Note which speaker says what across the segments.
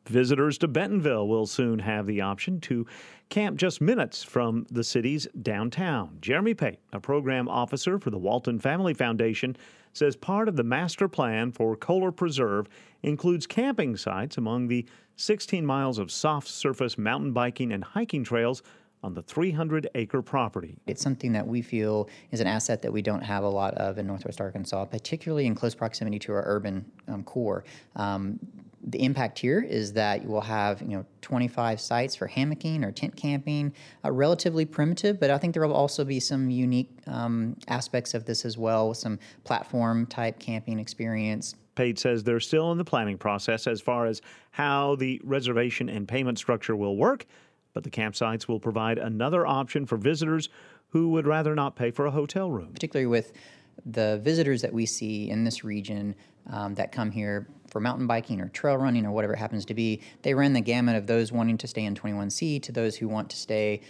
Speaker 1: Visitors to Bentonville will soon have the option to camp just minutes from the city's downtown. Jeremy Pate, a program officer for the Walton Family Foundation, says part of the master plan for Kohler Preserve includes camping sites among the 16 miles of soft surface mountain biking and hiking trails on the 300-acre property.
Speaker 2: It's something that we feel is an asset that we don't have a lot of in Northwest Arkansas, particularly in close proximity to our urban core. The impact here is that you will have 25 sites for hammocking or tent camping, relatively primitive, but I think there will also be some unique aspects of this as well, with some platform-type camping experience.
Speaker 1: Pate says they're still in the planning process as far as how the reservation and payment structure will work, but the campsites will provide another option for visitors who would rather not pay for a hotel room.
Speaker 2: Particularly with the visitors that we see in this region that come here for mountain biking or trail running or whatever it happens to be, they run the gamut of those wanting to stay in 21C to those who want to stay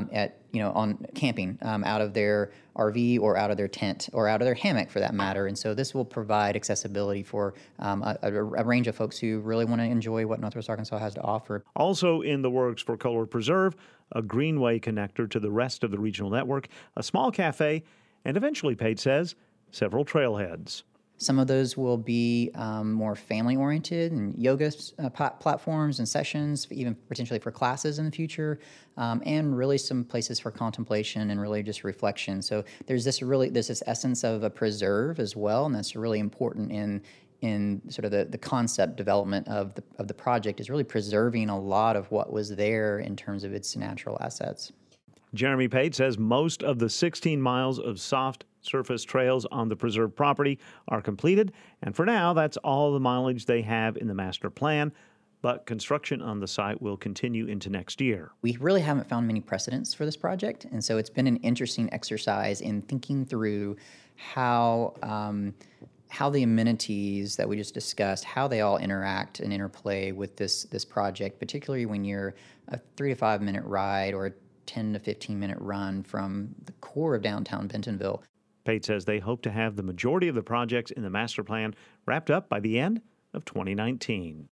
Speaker 2: on camping out of their RV or out of their tent or out of their hammock for that matter. And so this will provide accessibility for a range of folks who really want to enjoy what Northwest Arkansas has to offer.
Speaker 1: Also in the works for Kohler Preserve, a greenway connector to the rest of the regional network, a small cafe, and eventually, Pate says, several trailheads.
Speaker 2: Some of those will be more family-oriented and yoga platforms and sessions, even potentially for classes in the future, and really some places for contemplation and really just reflection. So there's this essence of a preserve as well, and that's really important in sort of the concept development of the project, is really preserving a lot of what was there in terms of its natural assets.
Speaker 1: Jeremy Pate says most of the 16 miles of soft surface trails on the preserve property are completed, and for now, that's all the mileage they have in the master plan, but construction on the site will continue into next year.
Speaker 2: We really haven't found many precedents for this project, and so it's been an interesting exercise in thinking through how the amenities that we just discussed, how they all interact and interplay with this project, particularly when you're a 3 to 5 minute ride or a 10 to 15 minute run from the core of downtown Bentonville.
Speaker 1: Pate says they hope to have the majority of the projects in the master plan wrapped up by the end of 2019.